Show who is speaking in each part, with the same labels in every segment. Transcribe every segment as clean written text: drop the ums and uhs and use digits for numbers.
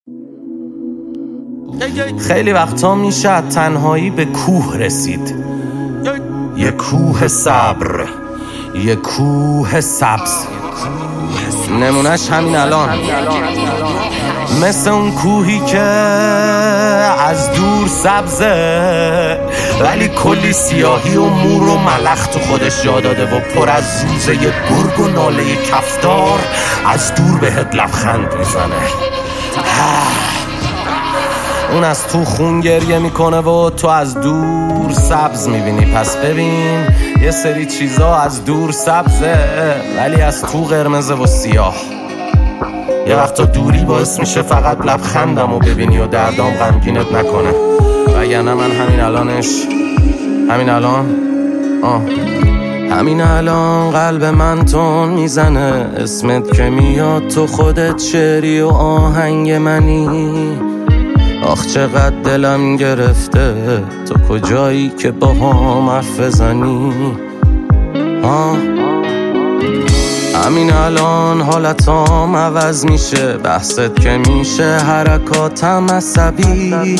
Speaker 1: خیلی وقتا میشه تنهایی به کوه رسید، یه کوه صبر، یه کوه سبز. نمونش همین الان، مثل اون کوهی که از دور سبزه ولی کلی سیاهی و مور و ملخ تو خودش جا داده و پر از زوزه گرگ و ناله کفتار از دور بهت لبخند میزنه. اون از تو خون گریه میکنه و تو از دور سبز میبینی. پس ببین یه سری چیزا از دور سبزه ولی از تو قرمزه و سیاه. یه وقتا دوری باعث میشه فقط لبخندم و ببینی و دردام غمگینت نکنه. وگرنه من همین الان قلب من تون میزنه. اسمت که میاد تو خودت شعری و آهنگ منی. آخ چقدر دلم گرفته تو کجایی که با هم حرف بزنی. همین الان حالتام عوض میشه، بحثت که میشه حرکاتم عصبی.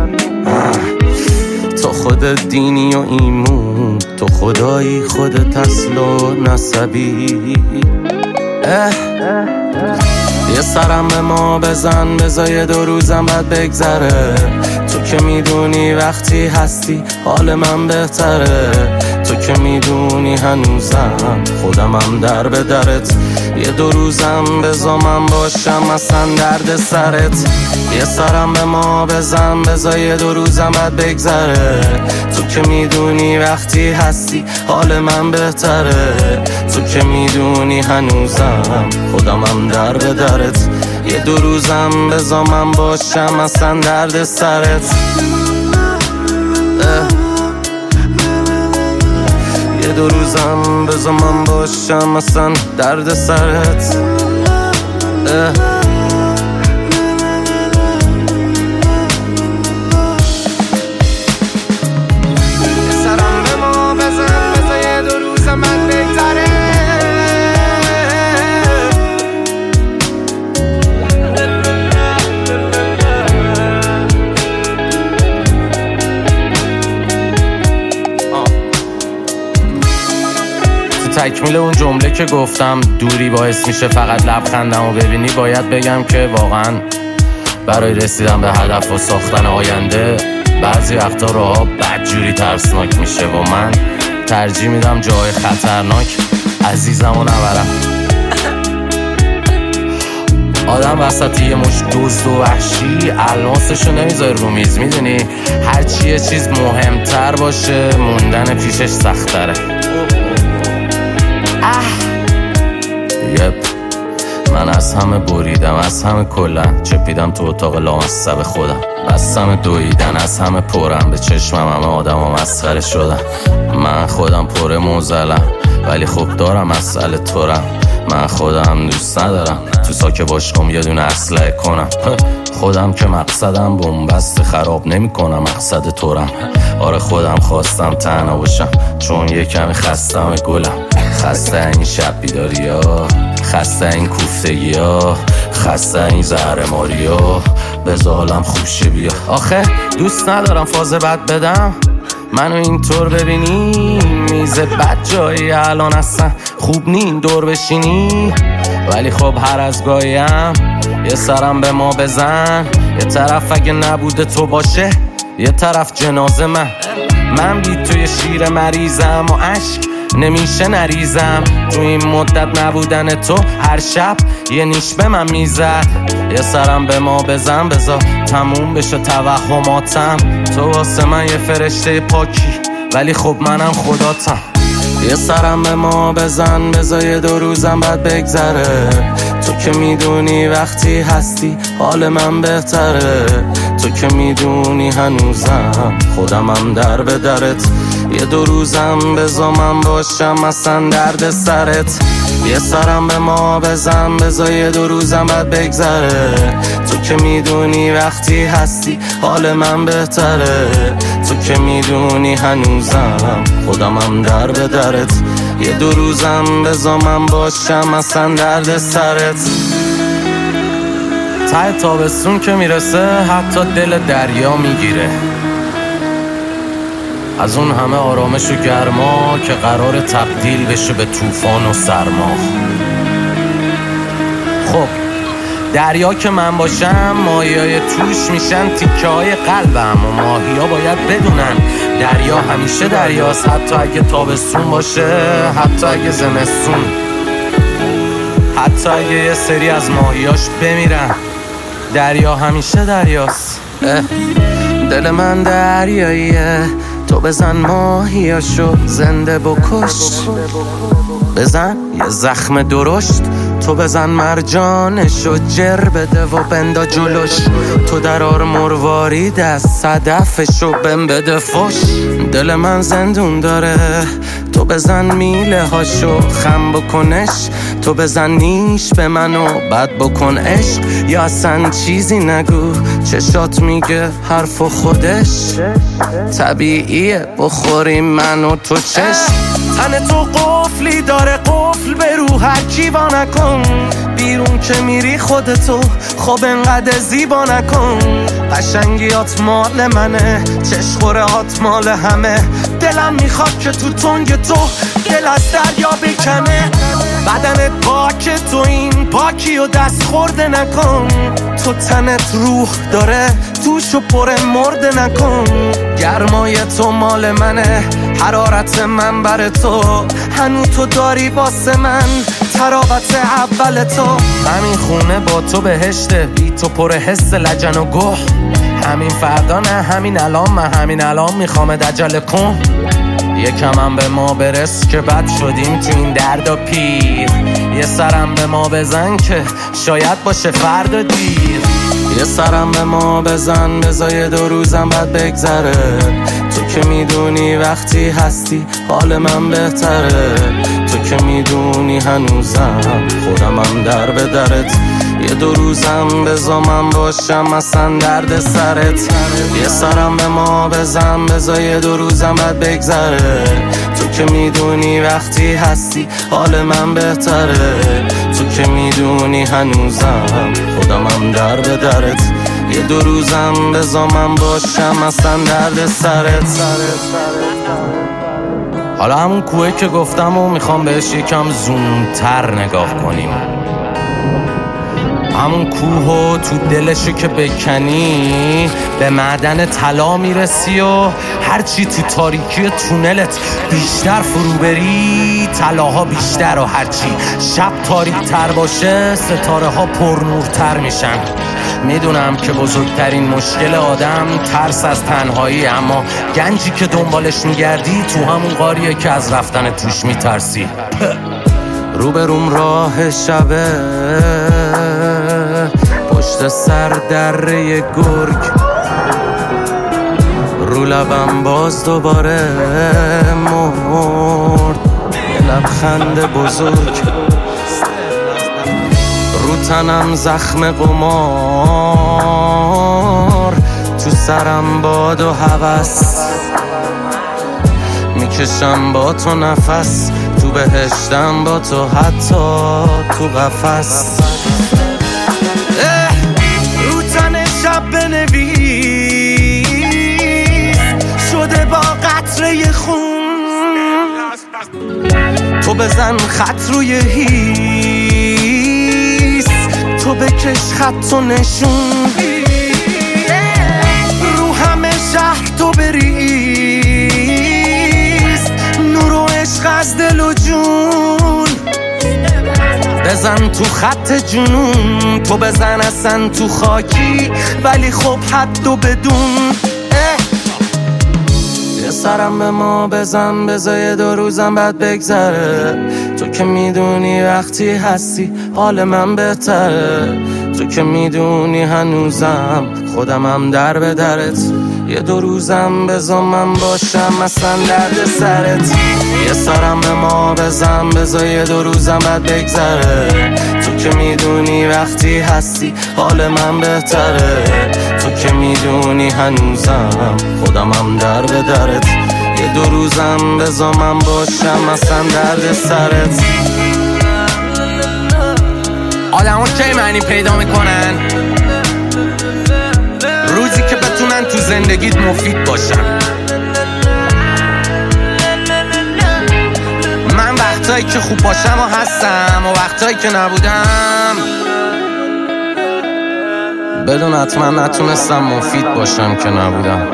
Speaker 1: تو خودت دینی و ایمون، تو خدایی خودت اصل و نسبی. یه سرم به ما بزن، بذار 2 روزم بعد بگذره. تو که میدونی وقتی هستی حال من بهتره. تو که میدونی هنوزم خودمم در به درت. یه 2 روزم بذار من باشم اصلا درد سرت. یه سرم به ما بزن، بذار 2 روزم بعد بگذره. تو که میدونی وقتی هستی حال من بهتره. تو که میدونی هنوزم خودمم در به درت. یه 2 روزم بذار من باشم اصلا درد سرت. یه 2 روزم بذار من باشم اصلا درد سرت. تکمیل اون جمله که گفتم دوری باعث میشه فقط لبخندم و ببینی، باید بگم که واقعا برای رسیدن به هدف و ساختن آینده بعضی وقتا راه‌ها بدجوری ترسناک میشه و من ترجیح میدم جای خطرناک عزیزمو نبرم. آدم وسط یه مش دزد و وحشی الماسشو نمیذاره رو میز. میدونی هرچی یه چیز مهمتر باشه موندن پیشش سخت‌تره. من از همه بریدم، از همه کلن چپیدم تو اتاق لامصب خودم. بستم دویدن، از همه پرم به چشمم همه آدم و مسخره شدن. من خودم پر موزلم ولی خب دارم مسئله تورم. من خودم دوست ندارم تو ساکه باشم یه دونه اسلحه کنم. خودم که مقصدم بنبست خراب نمی کنم مقصد تورم. آره خودم خواستم تنها باشم چون یه کمی خستم گلم. خسته این شب بیداری ها، خسته این کوفتگی ها، خسته این زهرماری ها. بذارم خوشه بیا. آخه دوست ندارم فاز بد بدم منو اینطور ببینی. میز بد جایی الان اصلا خوب نین دور بشینی. ولی خب هر از گاهیم یه سرم به ما بزن. یه طرف اگه نبوده تو باشه، یه طرف جنازه من بی توی شیر مریضم و عشق نمیشه نریزم. تو این مدت نبودن تو هر شب یه نیش به من میزد. یه سرم به ما بزن، بذار تموم بشه توهماتم. تو واسه من یه فرشته پاکی ولی خب منم خداتم. یه سرم به ما بزن، بذار 2 روزم بعد بگذره. تو که میدونی وقتی هستی حال من بهتره. تو که میدونی هنوزم خودمم در به درت. یه 2 روزم بذار من باشم اصلا درد سرت. یه سرم به ما بزن، بذار 2 روزم بعد بگذره. تو که میدونی وقتی هستی حال من بهتره. تو که میدونی هنوزم خودمم در به درت. یه 2 روزم بذار من باشم اصلا درد سرت. ته تابستون که میرسه حتی دل دریا میگیره، از اون همه آرامش و گرما که قرار تبدیل بشه به طوفان و سرما. خب دریا که من باشم ماهیای توش میشن تیکه های قلبم و ماهیا باید بدونن دریا همیشه دریاست، حتی اگه تابستون باشه، حتی اگه زمستون، حتی اگه یه سری از ماهیاش بمیرن، دریا همیشه دریاست. دل من دریاییه، تو بزن ماهیاشو زنده بکش، بزن یه زخم درشت، تو بزن مرجانشو جر بده و بندا جلوش، تو درار مروارید از صدفشو بم بده فش. دل من زندون داره، تو بزن میله هاشو خم بکنش، تو بزن نیش به منو بد بکن عشق، یا اصلا چیزی نگو چشات میگه حرف و خودش طبیعیه بخوریم من و تو چشم. تن تو قفلی داره قفل به رو هر کی وا نکن، بیرون که میری خودتو خب انقدر زیبا نکن، قشنگیات مال منه چشخورهات مال همه، دلم میخواد که تو تنگ تو دل از دریا بکنه، بدنت پاک تو این پاکی و دست خورده نکن، تو تنت روح داره توشو پر مرده نکن، گرمای تو مال منه حرارت من بر تو، هنو تو داری واسه من تراوت اول تو، همین خونه با تو بهشته، بی تو پر حس لجن و گوه، همین فردا نه همین الان، من همین الان میخوام عجله کن، یکم هم به ما برس که بد شدیم تو این درد و پیر، یه سرم به ما بزن که شاید باشه فردا دیر، یه سرم به ما بزن بذار 2 روزم بعد بگذره، تو که میدونی وقتی هستی حال من بهتره، تو که میدونی هنوزم خودمم در به درت، یه 2 روزم بذار من باشم اصلا درد سرت، یه سرم به ما بزن بذار 2 روزم بعد بگذره، تو که میدونی وقتی هستی حال من بهتره، تو که میدونی هنوزم خودمم در به درت، یه 2 روزم بذار من باشم اصلا درد سرت. حالا همون کوه که گفتم و میخوام بهش یکم زومتر نگاه کنیم، همون کوه تو دلشو که بکنی به معدن طلا میرسی و هرچی تو تاریکی تونلت بیشتر فرو بری طلاها بیشتر، و هرچی شب تاریک تر باشه ستاره ها پرنورتر میشن. میدونم که بزرگترین مشکل آدم ترس از تنهایی، اما گنجی که دنبالش میگردی تو همون غاریه که از رفتن توش میترسی. روبروم راه شبه پشت سر دره گرگ، رو لبم باز دوباره مرد یه لبخند بزرگ، رو تنم زخم قمار، تو سرم باد و هوس، میکشم با تو نفس، تو بهشتم با تو حتی تو قفس، رو تن شب بنویس شده با قطره خون، تو بزن خط روی هیس، تو بکش خط و نشون، رو همه شهر تو بریز، نور و عشق از دل و جون، بزن تو خط جنون، تو بزن اصلا تو خاکی ولی خب حد و بدون، یه سرم به ما بزن بذار 2 روزم بعد بگذره، تو که میدونی وقتی هستی حال من بهتره، تو که میدونی هنوزم خودمم در به درت، یه 2 روزم بذار من باشم اصلا درد سرت، یه سرم به ما بزن بذار 2 روزم بعد بگذره، تو که میدونی وقتی هستی حال من بهتره، تو که میدونی هنوزم خودمم در به درت، یه 2 روزم بذار من باشم اصلا درد سرت.
Speaker 2: آدم ها کی معنی پیدا میکنن؟
Speaker 1: زندگیت مفید باشم. من وقتایی که خوب باشم و هستم و وقتایی که نبودم بدون حتما نتونستم مفید باشم که نبودم.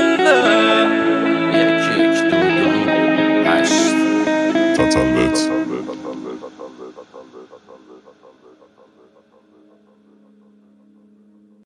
Speaker 2: تتلت